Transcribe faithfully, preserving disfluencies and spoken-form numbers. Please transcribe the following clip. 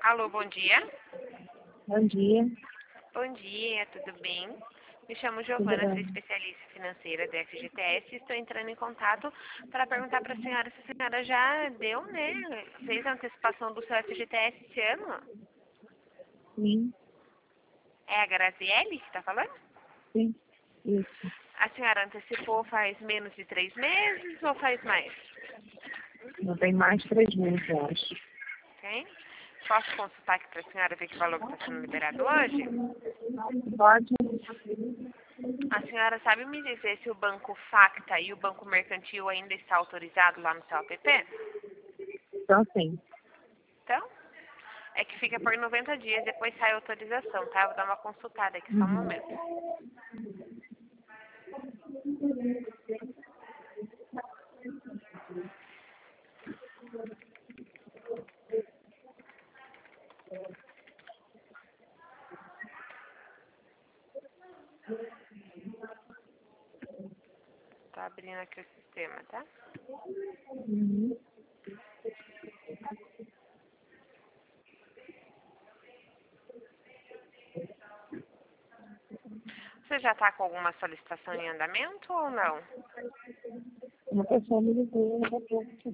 Alô, bom dia. Bom dia. Bom dia, tudo bem? Me chamo Tudo Giovana, sou bem? especialista financeira da F G T S e estou entrando em contato para perguntar para a senhora se a senhora já deu, né? Fez a antecipação do seu F G T S esse ano? Sim, É a Graziele que está falando? sim, isso. A senhora antecipou faz menos de três meses ou faz mais? Não tem mais três meses, eu acho. Tem? Posso consultar aqui para a senhora ver que valor que está sendo liberado hoje? Pode? A senhora sabe me dizer se o Banco Facta e o Banco Mercantil ainda está autorizado lá no seu app? Então, sim. Então, é que fica por noventa dias, depois sai a autorização, tá? Eu vou dar uma consultada aqui, só um Uhum. momento. Tá abrindo aqui o sistema, tá? Uhum. Você já tá com alguma solicitação em andamento ou não? Uma pessoa me ligou, eu vou